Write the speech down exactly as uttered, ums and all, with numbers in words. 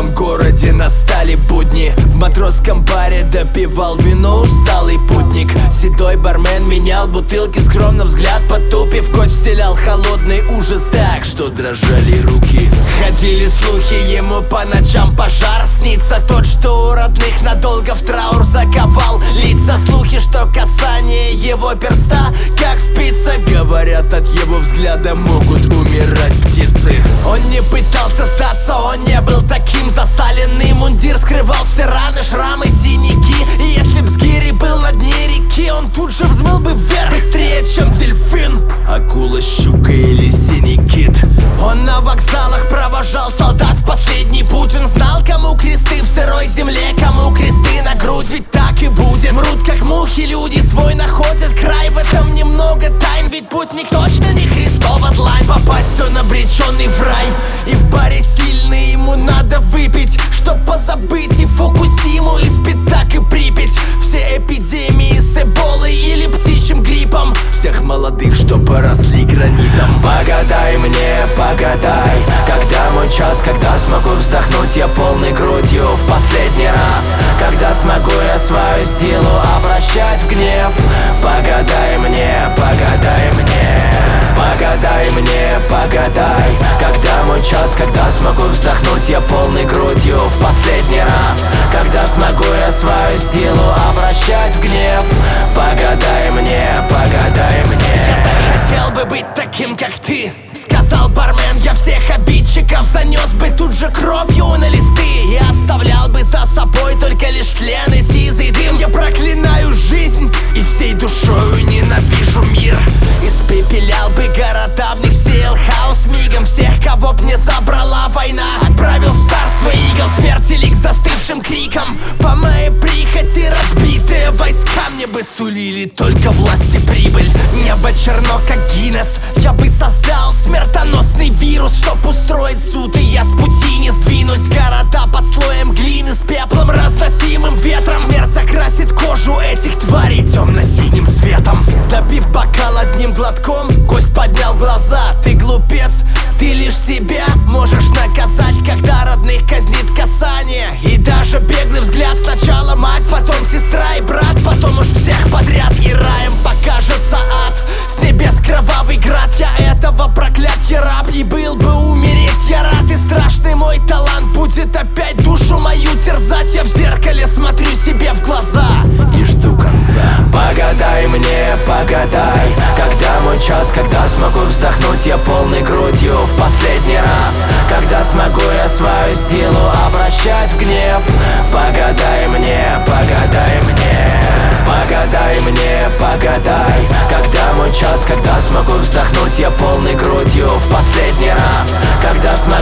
родном городе настали будни. В матросском баре допивал вино усталый путник. Седой бармен менял бутылки, скромно взгляд потупив. Коч вселял холодный ужас так, что дрожали руки. Ходили слухи, ему по ночам пожар снится. Тот, что у родных надолго в траур заковал лица. Слухи, что касание его перста как спица. Говорят, от его взгляда могут умирать птицы. Он не пытался сдаться, он не был таким. Засаленный мундир скрывал все раны, шрамы, синяки. И если б Сгири был на дне реки, он тут же взмыл бы вверх быстрее, чем дельфин, акула, щука или синий кит. Он на вокзалах провожал солдат в последний путь. Он знал, кому кресты в сырой земле, кому кресты на грудь. Ведь так и будет. Мрут как мухи люди, свой находят край. В этом немного тайн, ведь путник точно не Христова длань. Попасть он обреченный в рай, и в баре сильный ему надо выпить, чтоб позабыть и Фукусиму, и Спитак, и Припять. Все эпидемии с эболой или птичьим гриппом, всех молодых, что поросли гранитом. Погадай мне, погадай, когда мой час, когда смогу вздохнуть я полной грудью в последний раз, когда смогу я свою силу обращать в гнев. Погадай мне, погадай мне, погадай мне, погадай, когда мой час, когда смогу вздохнуть я полной грудью в последний раз, когда смогу я свою силу обращать в гнев. Погадай мне, погадай мне. Я так хотел бы быть таким, как ты, сказал бармен. Я всех обидчиков занес бы тут же кровью на листы и оставлял бы за собой только лишь тлен и сизый дым. Я проклинаю жизнь и всей душою ненавижу мир. Испепелял бы города, в них сеял хаос мигом. Всех, кого б не забрала война, отправил в царство игл смерти лик застывшим криком. По моей прихоти разбитые войска мне бы сулили только власть и прибыль. Небо черно, как Гиннес. Я бы создал смертоносный вирус, чтоб устроить суд, и я с пути не сдвинусь. Города под слоем глины с пеплом, разносимым ветром. Смерть закрасит кожу этих тварей темно-синим цветом. Допив бокал одним глотком, гость поднял глаза. Ты глупец, ты лишь себя можешь наказать, когда родных казнит касание. И даже беглый взгляд, сначала мать, потом сестра и брат, потом уж всех подряд. И раем покажется ад, с небес кровавый град. Я этого проклятья раб, и был бы умереть я рад. И страшный мой талант будет опять душу мою терзать. Я в зеркале смотрю себе в глаза и жду конца. Погадай мне, погадай, когда мой час, когда смогу вздохнуть я полной грудью в последний раз, когда смогу я свою силу обращать в гнев. Погадай мне, погадай мне, погадай мне, погадай, когда мой час, когда смогу вздохнуть я полной грудью в последний раз, когда смогу